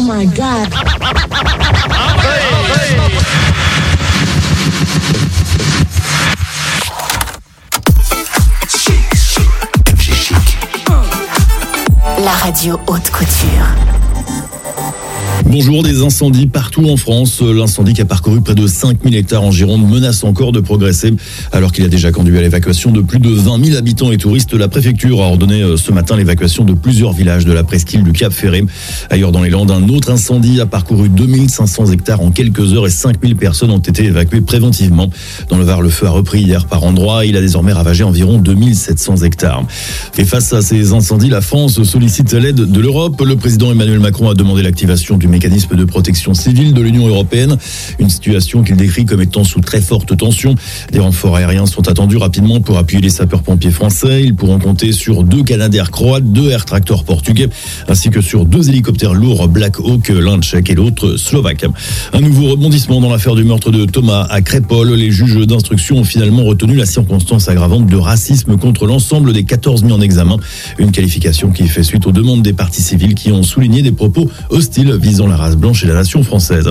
my God. La radio haute couture. Bonjour, des incendies partout en France. L'incendie qui a parcouru près de 5000 hectares en Gironde menace encore de progresser. Alors qu'il a déjà conduit à l'évacuation de plus de 20 000 habitants et touristes, la préfecture a ordonné ce matin l'évacuation de plusieurs villages de la presqu'île du Cap Ferré. Ailleurs dans les Landes, un autre incendie a parcouru 2500 hectares en quelques heures et 5000 personnes ont été évacuées préventivement. Dans le Var, le feu a repris hier par endroits. Il a désormais ravagé environ 2700 hectares. Et face à ces incendies, la France sollicite l'aide de l'Europe. Le président Emmanuel Macron a demandé l'activation du mécanisme de protection civile de l'Union européenne. Une situation qu'il décrit comme étant sous très forte tension. Des renforts aériens sont attendus rapidement pour appuyer les sapeurs-pompiers français. Ils pourront compter sur 2 Canadair croates, 2 Air Tractor portugais, ainsi que sur 2 hélicoptères lourds Black Hawk, l'un tchèque et l'autre slovaque. Un nouveau rebondissement dans l'affaire du meurtre de Thomas à Crépol. Les juges d'instruction ont finalement retenu la circonstance aggravante de racisme contre l'ensemble des 14 mis en examen. Une qualification qui fait suite aux demandes des parties civiles qui ont souligné des propos hostiles visant la race blanche et la nation française.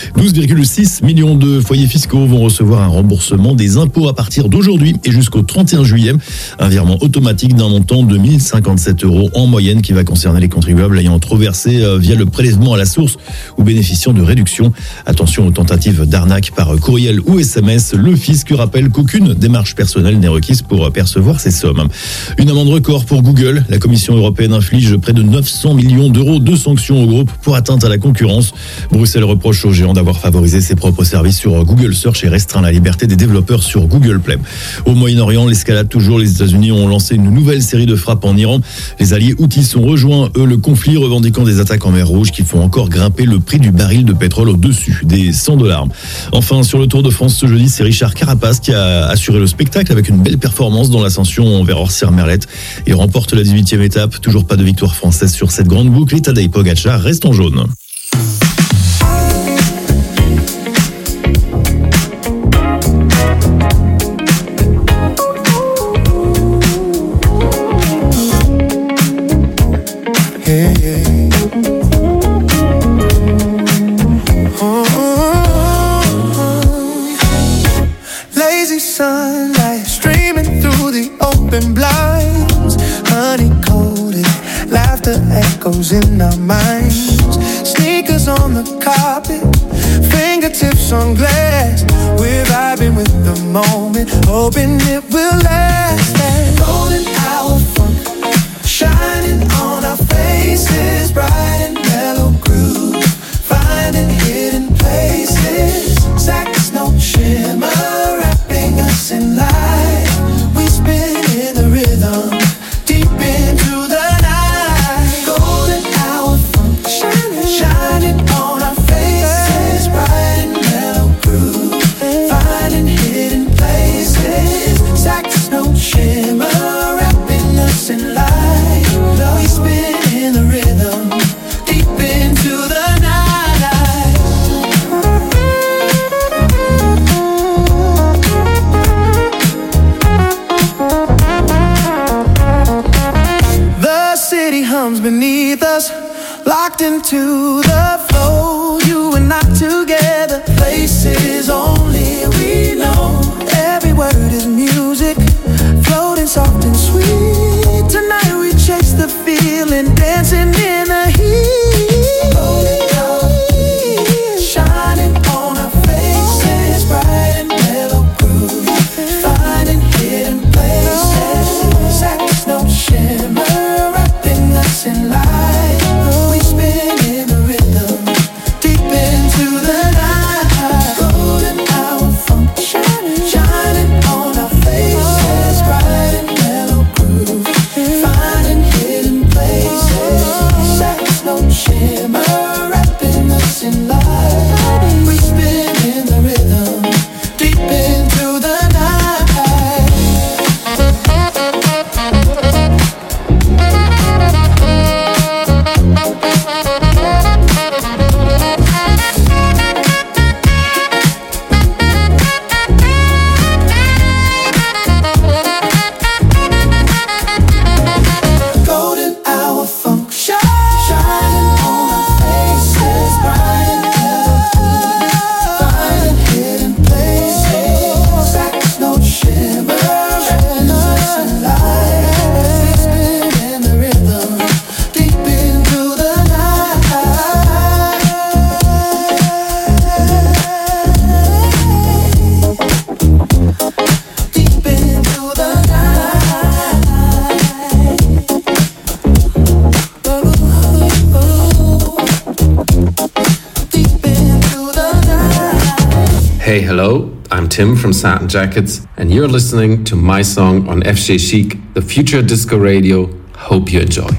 12,6 millions de foyers fiscaux vont recevoir un remboursement des impôts à partir d'aujourd'hui et jusqu'au 31 juillet. Un virement automatique d'un montant de 1 057 € en moyenne qui va concerner les contribuables ayant trop versé via le prélèvement à la source ou bénéficiant de réductions. Attention aux tentatives d'arnaque par courriel ou SMS. Le fisc rappelle qu'aucune démarche personnelle n'est requise pour percevoir ces sommes. Une amende record pour Google. La Commission européenne inflige près de 900 millions d'euros de sanctions au groupe pour atteinte à la concurrence. Bruxelles reproche aux géants d'avoir favorisé ses propres services sur Google Search et restreint la liberté des développeurs sur Google Play. Au Moyen-Orient, l'escalade toujours. Les États-Unis ont lancé une nouvelle série de frappes en Iran. Les alliés houthis ont rejoint, eux, le conflit, revendiquant des attaques en mer Rouge qui font encore grimper le prix du baril de pétrole au-dessus des $100. Enfin, sur le Tour de France ce jeudi, c'est Richard Carapaz qui a assuré le spectacle avec une belle performance dans l'ascension vers Orsières-Merlette. Il remporte la 18e étape. Toujours pas de victoire française sur cette grande boucle. Et Tadej Pogačar reste en jaune. Lazy sunlight streaming through the open blinds, honey-coated laughter echoes in our minds. Sneakers on the carpet, fingertips on glass. We're vibing with the moment, hoping it will last. That golden hour funk shining on our faces, bright and mellow groove, finding hidden places. Sax note shimmer wrapping us in light. We spin in the rhythm, deep into the night. Golden hour funk shining on our faces, bright and mellow groove, finding hidden places. Sax note shimmer wrapping us in light. We spin in the rhythm, deep into the night. The city hums beneath us, locked into the flow. You and I together, places only we know. Every word is music, floating soft and sweet. Tonight we chase the feeling, dancing in the heat. Golden hour, shining on our faces, bright and mellow groove, finding hidden places. Sax note shimmer wrapping us in light. We spin in the rhythm, deep into the night. Golden hour funk shining on our faces, bright and mellow groove, Hey, hello, I'm Tim from Satin Jackets, and you're listening to my song on FG Chic, the Future Disco Radio. Hope you enjoy.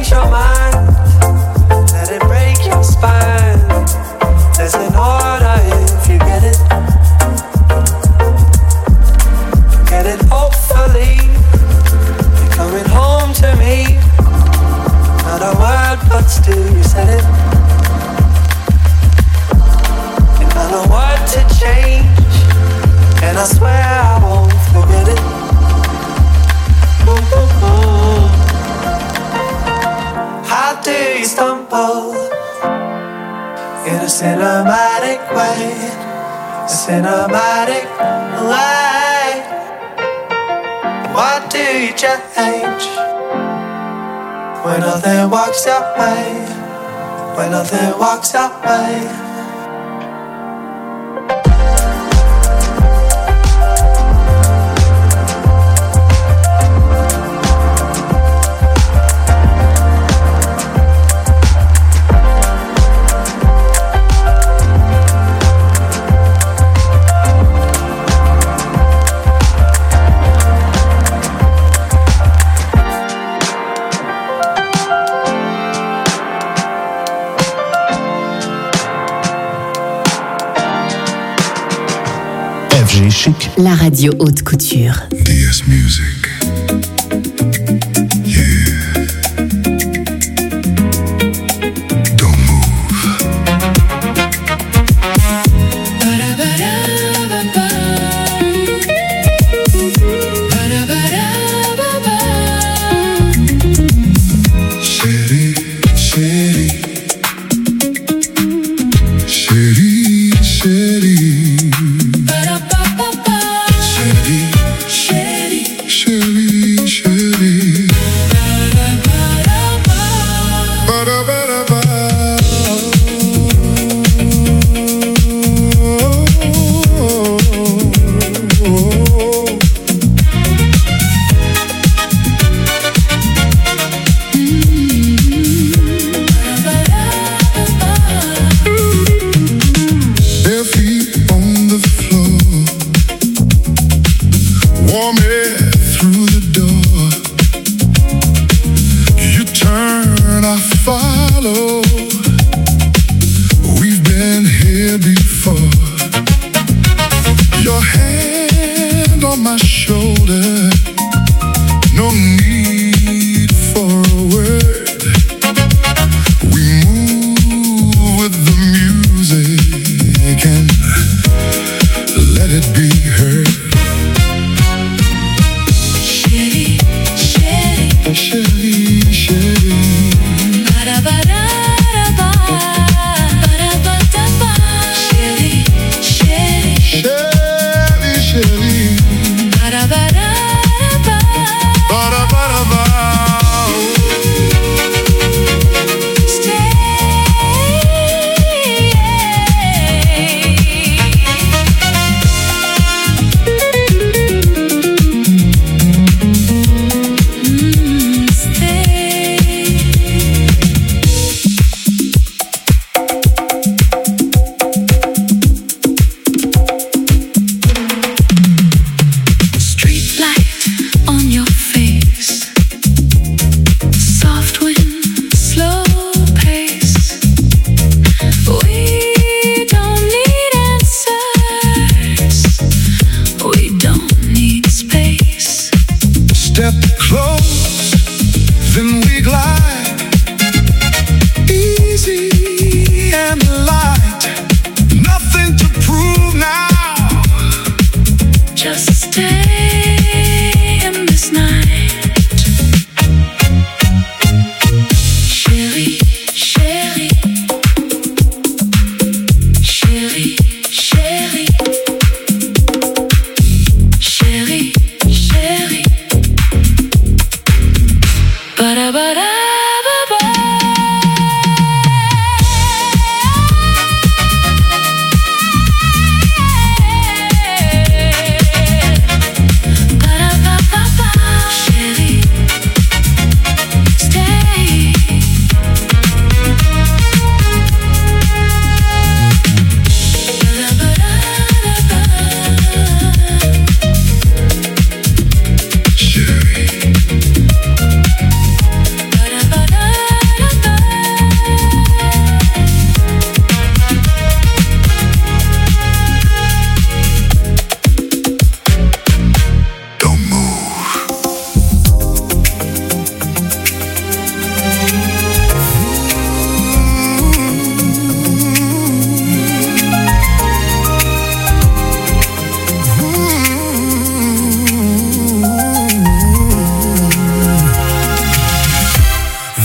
change your mind, let it break your spine. There's an order if you get it. Get it, hopefully. You're coming home to me. Not a word, but still you said it. And not a word to change. And I swear I won't forget it. Ooh, ooh, ooh. How do you stumble in a cinematic way? A cinematic way. Why do you change when nothing walks your way? When nothing walks your way. FG Chic, la radio haute couture. DS Music. Yeah. Don't move. Chérie, chérie. Chérie, chérie. Chérie, chérie, chérie.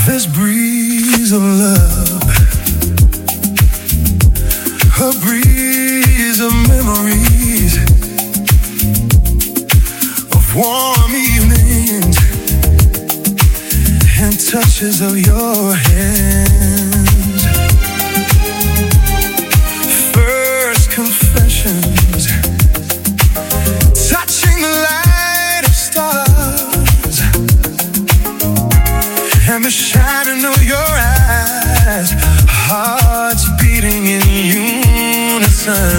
this breeze of love, a breeze of memories, of warm evenings and touches of your hands. First confessions, touching the light of stars and the shining of your eyes, hearts beating in unison.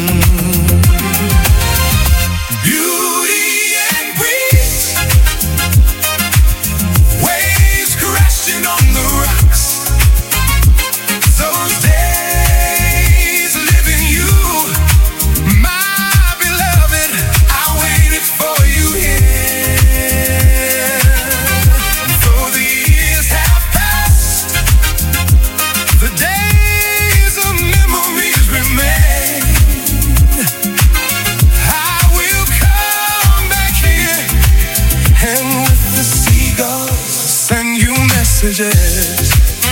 Beauty and breeze, waves crashing on the rocks. Those days living you, my beloved, I waited for you here. Though the years have passed, the days of memories remain. I will come back here and with the seagulls send you messages.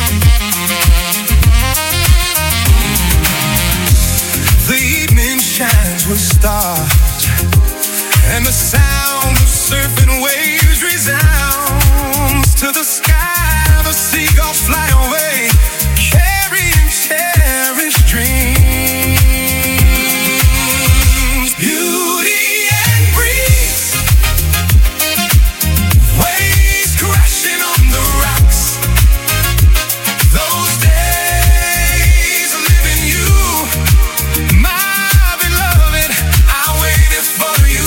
The evening shines with stars, and the sound of surfing waves resounds to the sky. The seagulls fly away, carrying cherished dreams. Beauty and breeze, waves crashing on the rocks. Those days living you, my beloved, I waited for you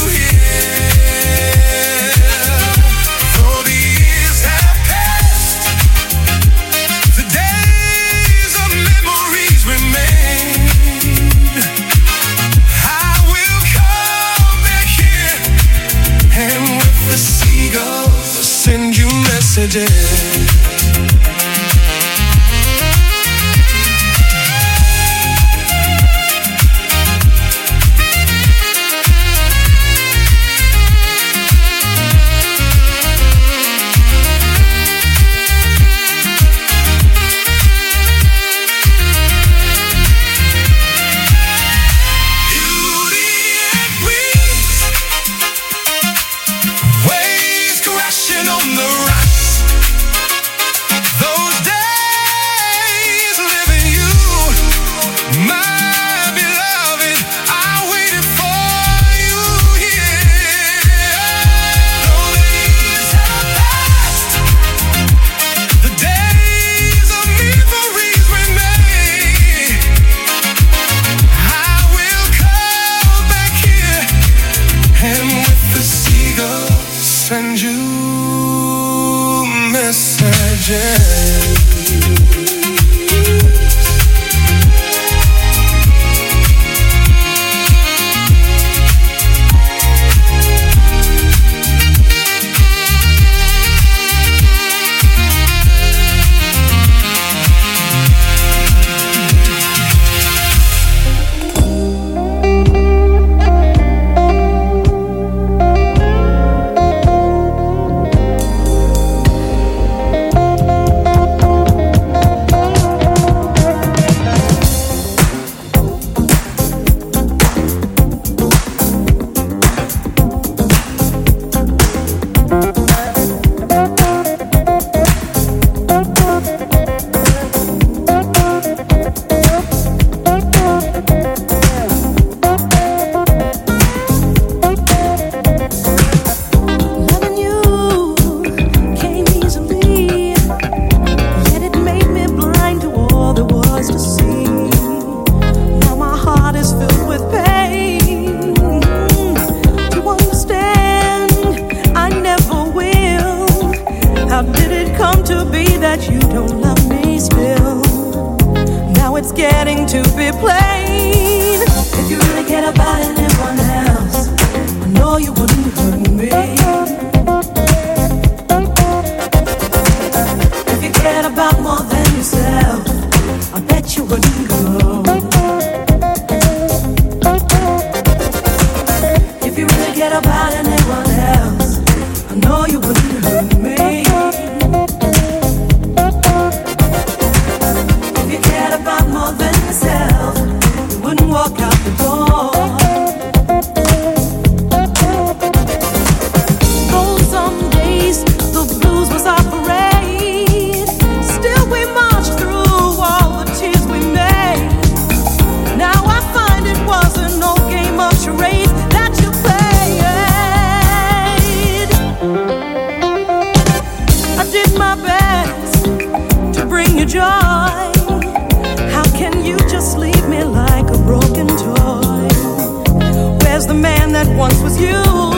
here. Though the years have passed, the days of memories remain. I will come back here and with the seagulls send you messages. Beauty and breeze, waves crashing on the rocks. Those days living you, my beloved, I waited for you here. Though the years have passed, the days of memories remain. I will come back here and with the seagulls send you messages. Loving you came easily, yet it made me blind to all there was to see. Now my heart is filled with pain. To understand, I never will. How did it come to be that you don't love me still? Now it's getting to be plain. If you really cared about anyone else, I know you wouldn't hurt me. If you cared about more than yourself, I bet you wouldn't go. If you really cared about anyone else, I know you wouldn't hurt me. your joy. How can you just leave me like a broken toy? Where's the man that once was you?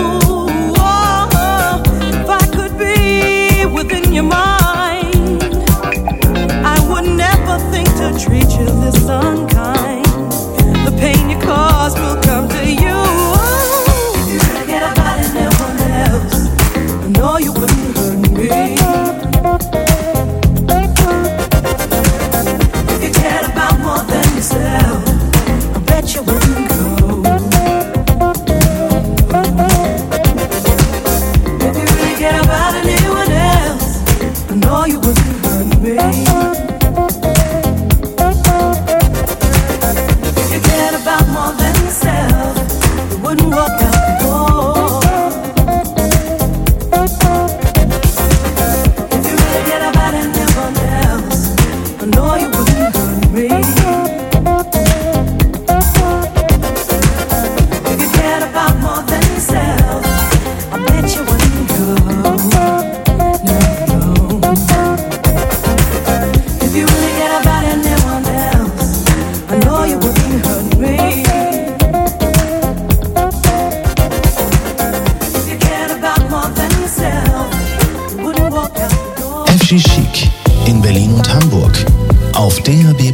Oh, if I could be within your mind, I would never think to treat you this unkind. The pain you cause will come to you. If you forget about anyone else, I know you wouldn't hurt me. If you cared about more than yourself, I bet you wouldn't go. If you really cared about anyone else, I know you wouldn't hurt me. If you cared about more than yourself, you wouldn't walk out the door. If you really cared about anyone else, I know you wouldn't hurt me. If you cared about more than yourself, I bet you wouldn't go. No, no. If you really cared about anyone else, I know you wouldn't hurt me. If you cared about more than yourself, you wouldn't walk out the door. FC Chic in Berlin und Hamburg auf DAB+.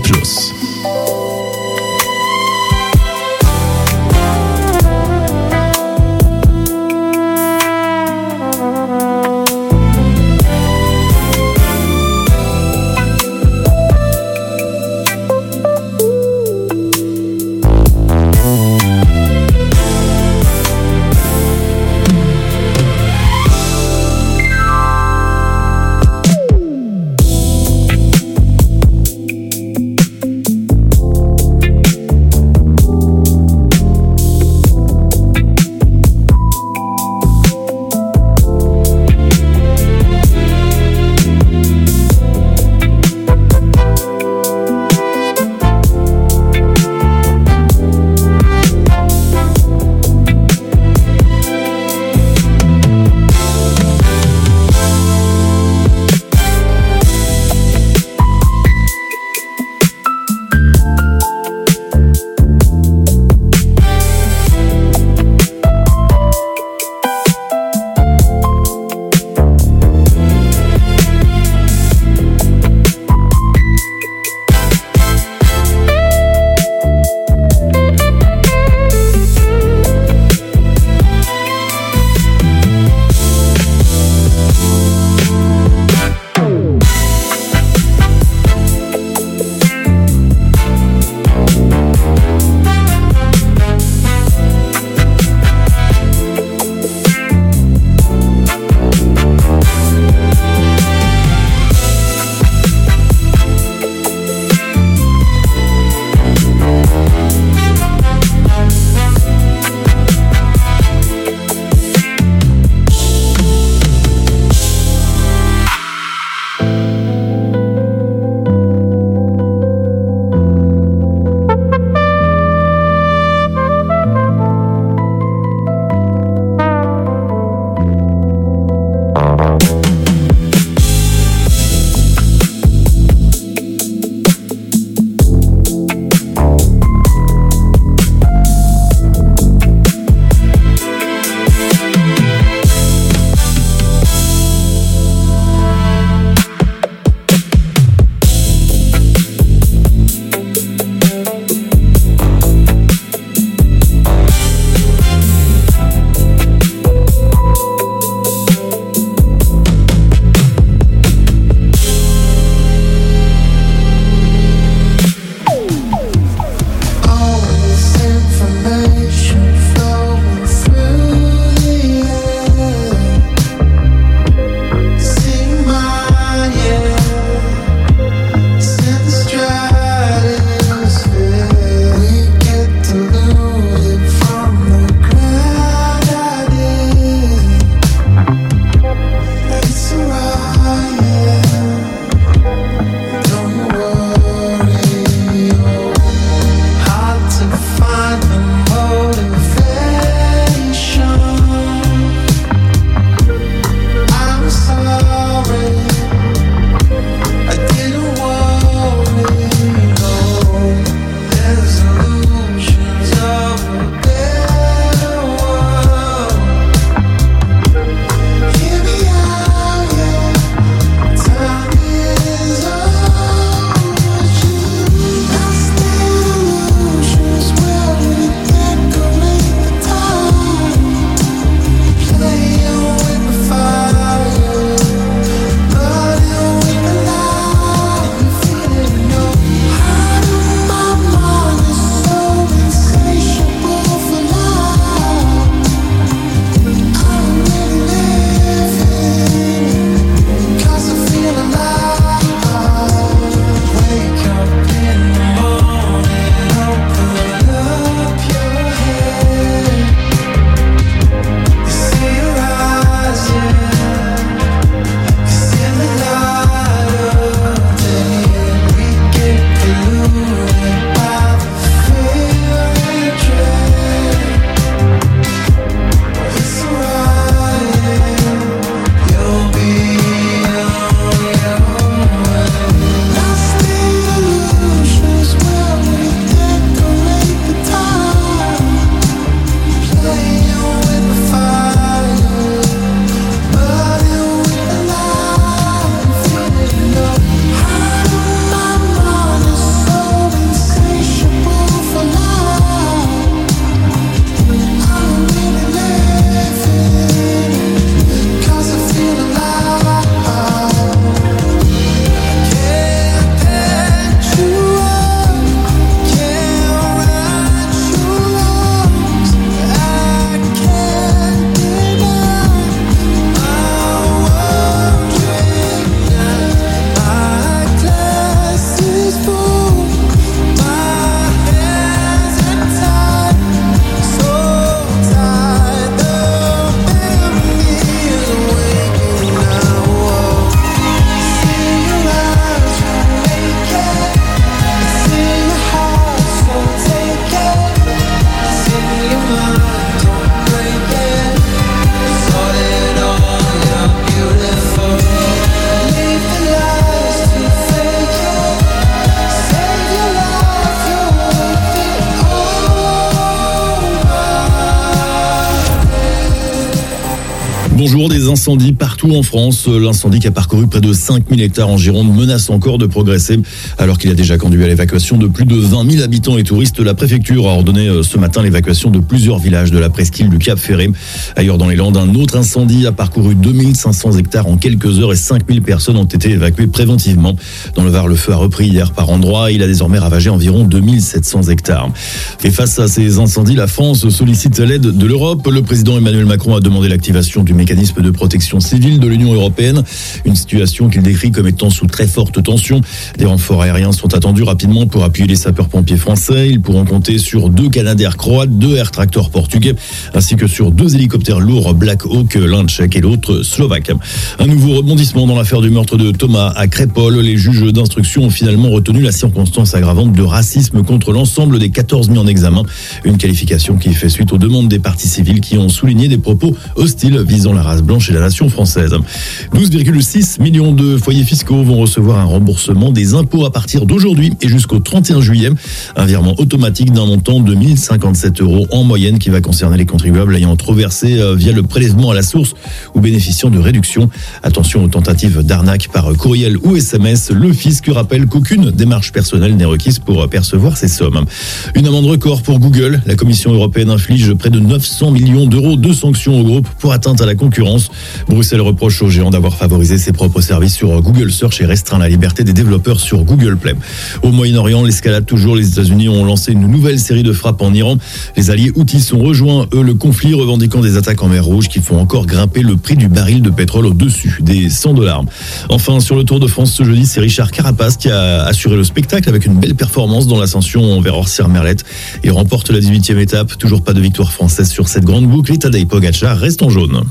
Bonjour, des incendies partout en France. L'incendie qui a parcouru près de 5000 hectares en Gironde menace encore de progresser. Alors qu'il a déjà conduit à l'évacuation de plus de 20 000 habitants et touristes, la préfecture a ordonné ce matin l'évacuation de plusieurs villages de la presqu'île du Cap Ferré. Ailleurs dans les Landes, un autre incendie a parcouru 2500 hectares en quelques heures et 5000 personnes ont été évacuées préventivement. Dans le Var, le feu a repris hier par endroits. Il a désormais ravagé environ 2700 hectares. Et face à ces incendies, la France sollicite l'aide de l'Europe. Le président Emmanuel Macron a demandé l'activation du mécanisme de protection civile de l'Union européenne. Une situation qu'il décrit comme étant sous très forte tension. Des renforts aériens sont attendus rapidement pour appuyer les sapeurs-pompiers français. Ils pourront compter sur 2 Canadair croates, 2 Air Tractor portugais, ainsi que sur 2 hélicoptères lourds Black Hawk, l'un tchèque et l'autre slovaque. Un nouveau rebondissement dans l'affaire du meurtre de Thomas à Crépol. Les juges d'instruction ont finalement retenu la circonstance aggravante de racisme contre l'ensemble des 14 mis en examen. Une qualification qui fait suite aux demandes des parties civiles qui ont souligné des propos hostiles visant la race blanche et la nation française. 12,6 millions de foyers fiscaux vont recevoir un remboursement des impôts à partir d'aujourd'hui et jusqu'au 31 juillet. Un virement automatique d'un montant de 1 057 € en moyenne qui va concerner les contribuables ayant trop versé via le prélèvement à la source ou bénéficiant de réductions. Attention aux tentatives d'arnaque par courriel ou SMS. Le fisc rappelle qu'aucune démarche personnelle n'est requise pour percevoir ces sommes. Une amende record pour Google. La Commission européenne inflige près de 900 millions d'euros de sanctions au groupe pour atteinte à la concurrence. Bruxelles reproche au géant d'avoir favorisé ses propres services sur Google Search et restreint la liberté des développeurs sur Google Play. Au Moyen-Orient, l'escalade toujours. Les États-Unis ont lancé une nouvelle série de frappes en Iran. Les alliés houthis ont rejoint, eux, le conflit, revendiquant des attaques en mer Rouge qui font encore grimper le prix du baril de pétrole au-dessus des $100. Enfin, sur le Tour de France ce jeudi, c'est Richard Carapaz qui a assuré le spectacle avec une belle performance dans l'ascension vers Orsières-Merlette. Il remporte la 18e étape. Toujours pas de victoire française sur cette grande boucle. Et Tadej Pogačar reste en jaune.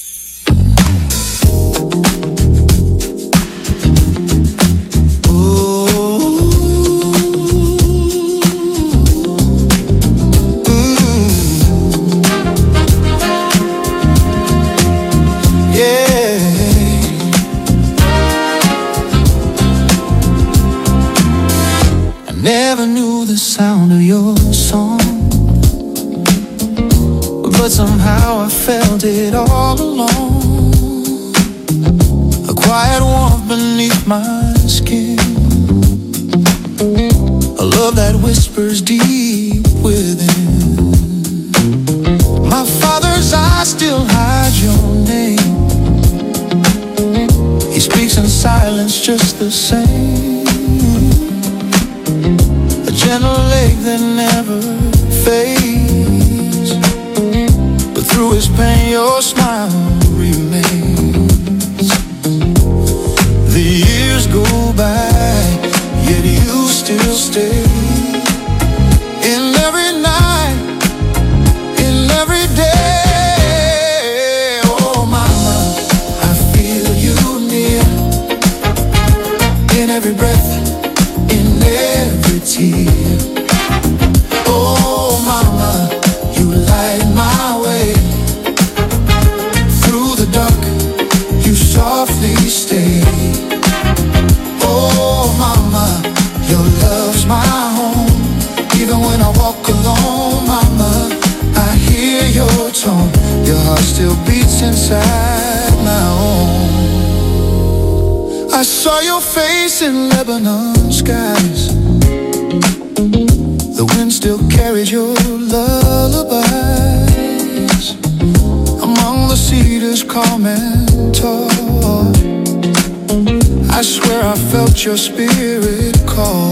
Never knew the sound of your song, but somehow I felt it all along. A quiet warmth beneath my skin, a love that whispers deep within. My father's eyes still hide your name. He speaks in silence just the same. A gentle lake that never fades, but through his pain your smile remains. The years go by, yet you still stay. In every night, in every day. Oh mama, I feel you near. In every breath, in every tear. Oh mama, you light my way. Through the dark, you softly stay. Oh mama, your love's my home. Even when I walk alone, mama, I hear your tone. Your heart still beats inside my own. I saw your face in Lebanon skies. The wind still carried your lullabies. Among the cedars calm and tall, I swear I felt your spirit call.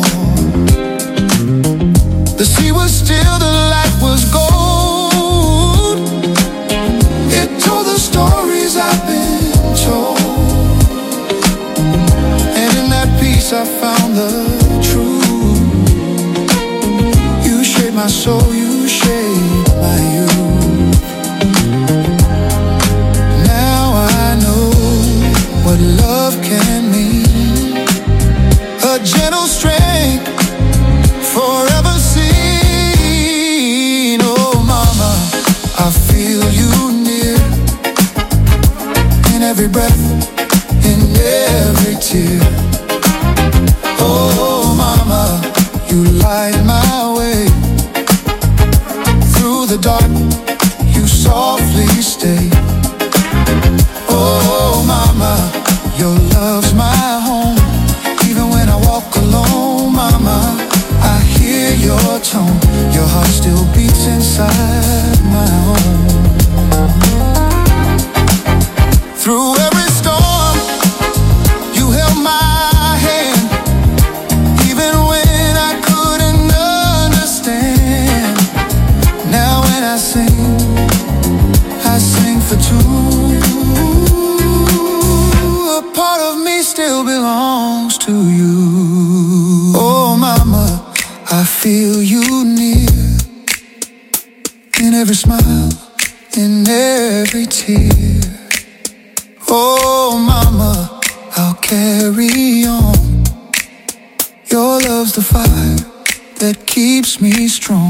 The sea was still, the light was gold. It told the stories I've been told, and in that peace I found the truth. You shaped my soul, you shaped my youth. Now I know what love can mean. A gentle strength forever seen. Oh mama, I feel you near. In every breath, in every tear. Oh mama, you light my way. Through the dark, you softly stay. still beats inside my home. Through every storm, you held my hand, even when I couldn't understand. Now when I sing for two. A part of me still belongs to you. Oh mama, I feel you near, in every smile, in every tear. Oh mama, I'll carry on. Your love's the fire that keeps me strong.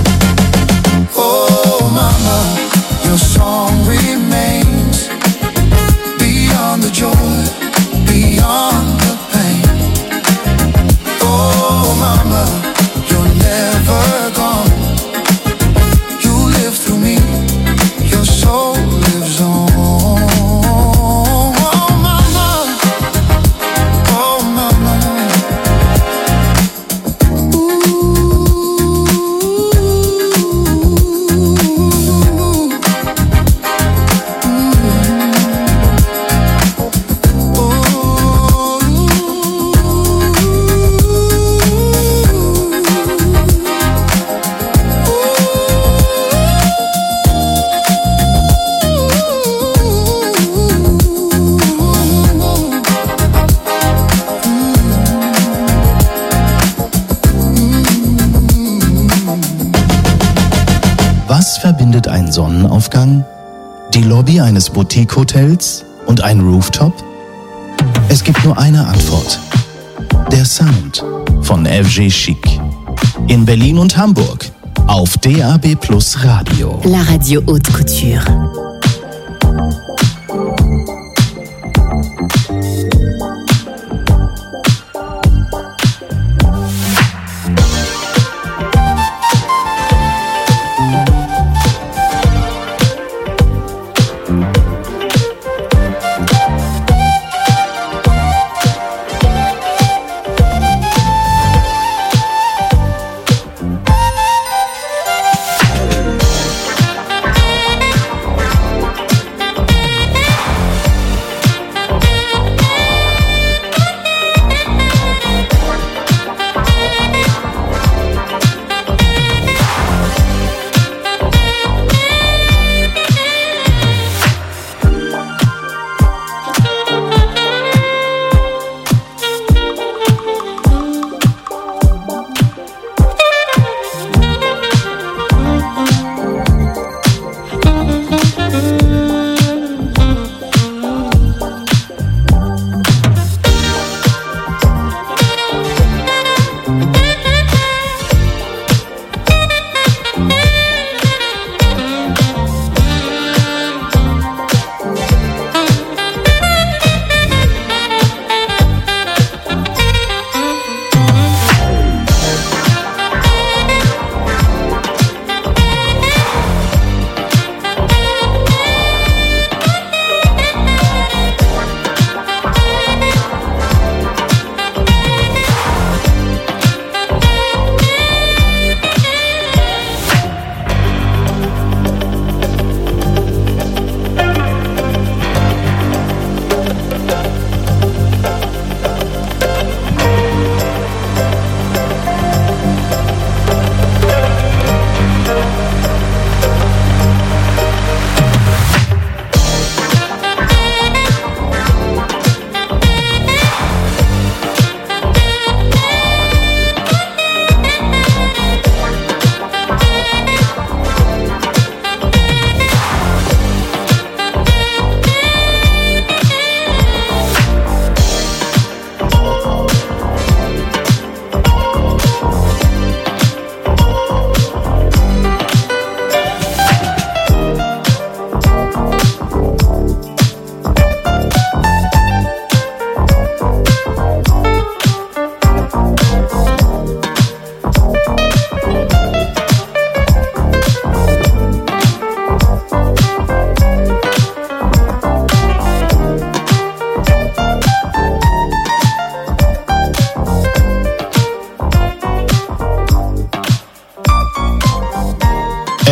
Oh mama, your song remains beyond the joy, beyond the pain. Oh mama, you're never gone. You live through me, your soul lives on. Oh mama, oh mama. Was verbindet ein Sonnenaufgang, die Lobby eines Boutique-Hotels und ein Rooftop? Es gibt nur eine Antwort. Der Sound von FG Chic. In Berlin und Hamburg auf DAB+ Radio. La radio haute couture.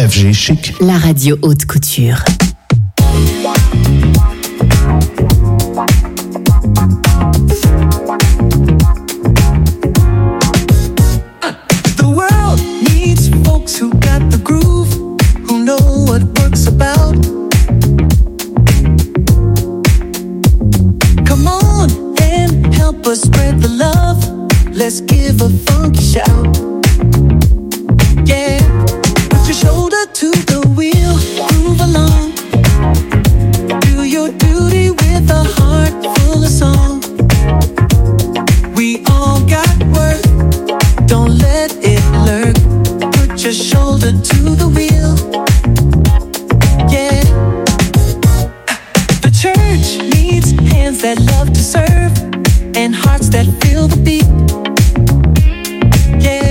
FG Chic. La radio haute couture. The world needs folks who got the groove, who know what work's about. Come on and help us spread the love. Let's give a funky shout. Yeah, put your shoulder to the wheel, move along. Do your duty with a heart full of song. We all got work, don't let it lurk. Put your shoulder to the wheel. Yeah, the church needs hands that love to serve and hearts that feel the beat. Yeah,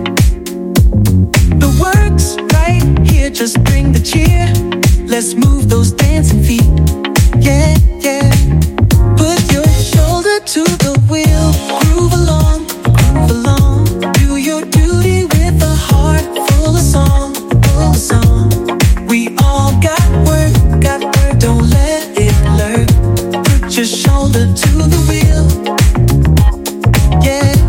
the work's right here, just bring the cheer. Let's move those dancing feet. Yeah, yeah. Put your shoulder to the wheel, groove along, groove along. Do your duty with a heart full of song, full of song. We all got work, don't let it lurk. Put your shoulder to the wheel. Yeah.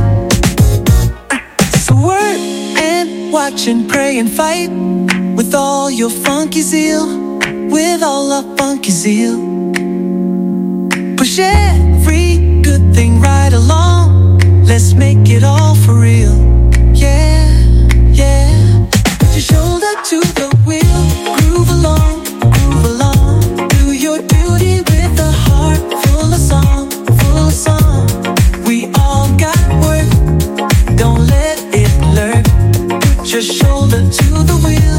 So work and watch and pray and fight with all your funky zeal, with all our funky zeal. Push every good thing right along. Let's make it all for real. Yeah, yeah. Put your shoulder to the wheel, groove along, groove along. Do your duty with a heart full of song, full of song. We all got work, don't let it lurk. Put your shoulder to the wheel.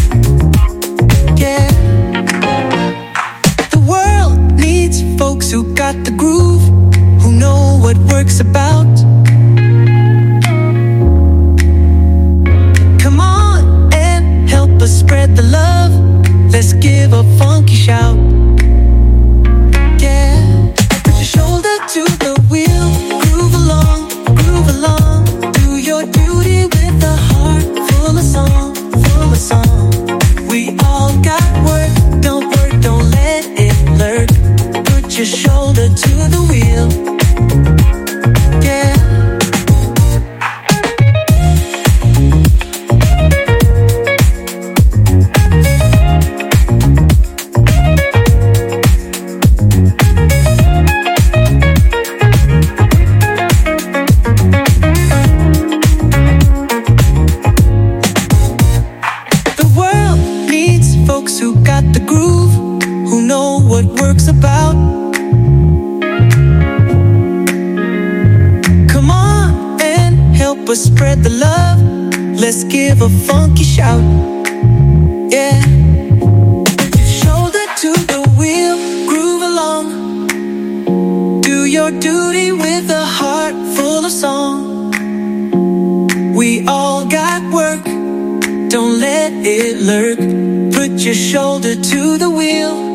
Yeah. The world needs folks who got the groove, who know what work's about. Come on and help us spread the love. Let's give a funky shout. Yeah. Put your shoulder to the wheel, groove along, groove along. Do your duty with a heart full of song, full of song. We all got work, don't let it lurk. Put your shoulder to the wheel. Yeah. The world needs folks who got the groove, who know what work's about. Come on and help us spread the love. Let's give a funky shout. Yeah. Put your shoulder to the wheel, groove along. Do your duty with a heart full of song. We all got work, don't let it lurk. Put your shoulder to the wheel.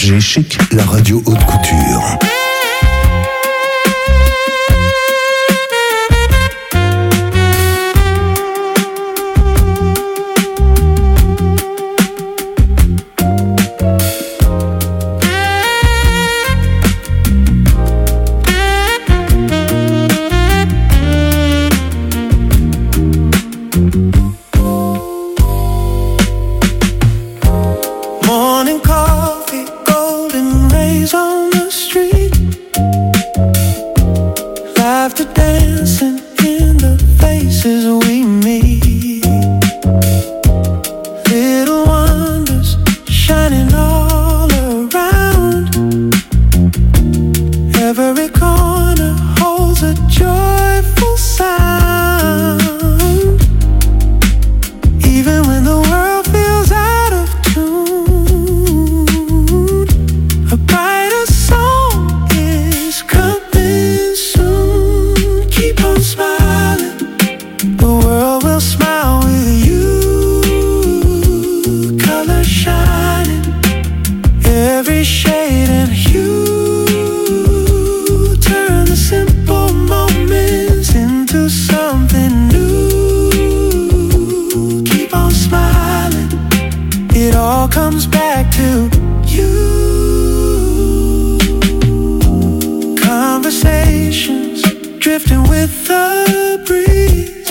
FG Chic, la radio haute couture. Morning coffee, golden rays on the street. Laughter dancing in the faces we meet. Little wonders shining all around. Every corner holds a joyful sound. Even when the world feels out of tune, a brighter song is coming soon. Keep on smiling, the world will smile with you. Color shining, every shade and hue. Turn the simple moments into something new. Keep on smiling, it all comes back to you. Conversations drifting with the breeze.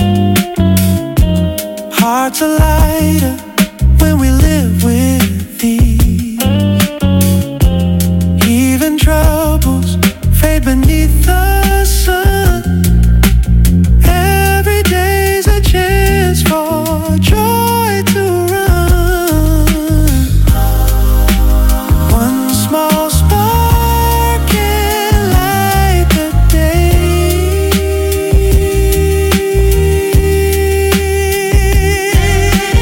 Hearts are lighter when we live with ease. Even troubles fade beneath the sun. Every day's a chance for joy to run. One small spark can light the day.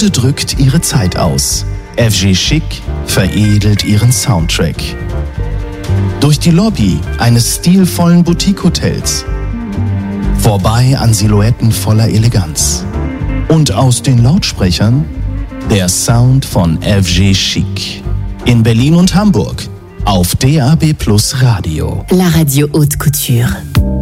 Mode drückt ihre Zeit aus. FG Chic veredelt ihren Soundtrack. Durch die Lobby eines stilvollen Boutique-Hotels. Vorbei an Silhouetten voller Eleganz. Und aus den Lautsprechern der Sound von FG Chic. In Berlin und Hamburg auf DAB+ Radio. La radio haute couture.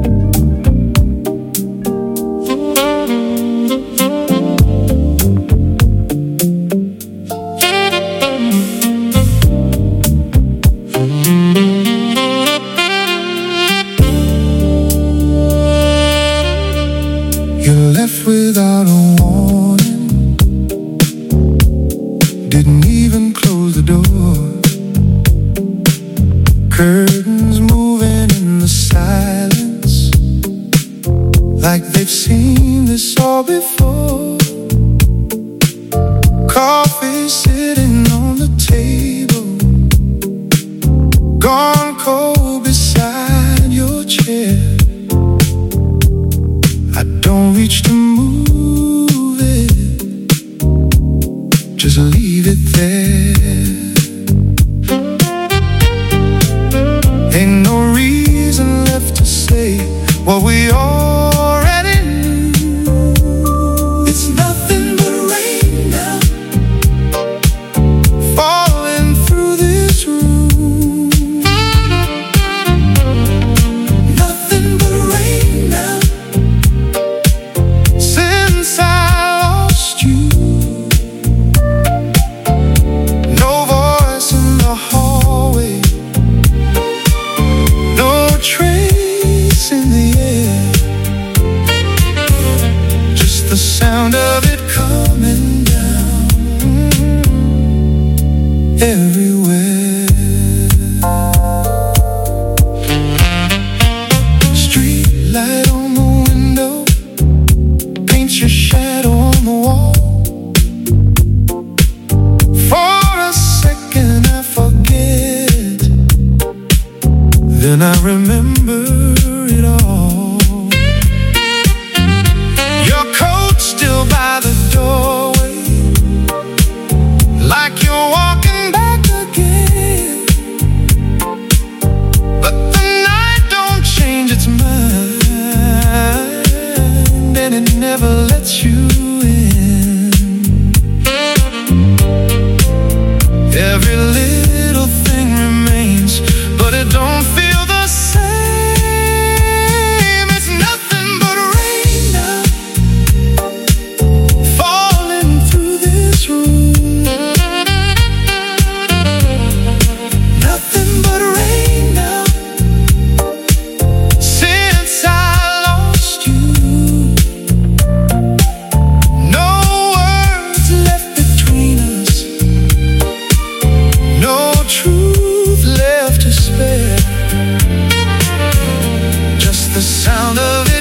You left without a warning, didn't even close the door. Curtains moving in the silence, like they've seen this all before. Coffee sitting on the table, gone cold beside your chair. I don't reach to move it, just leave it there. Ain't no reason left to say what we already knew. It's nothing but rain now, falling through this room. Nothing but rain now, since I lost you. No voice in the hallway, no trace in the air, just the sound of it coming down everywhere. Street light on the window paints your shadow on the wall. For a second I forget, then I remember it all. Your coat still by the doorway, like you're walking back again. But the night don't change its mind, and it never lets you in. Every little thing remains, but it don't feel the same. It's nothing but rain now, falling through this room. Nothing but rain now, since I lost you. No words left between us, no truth left to spare, just the sound of it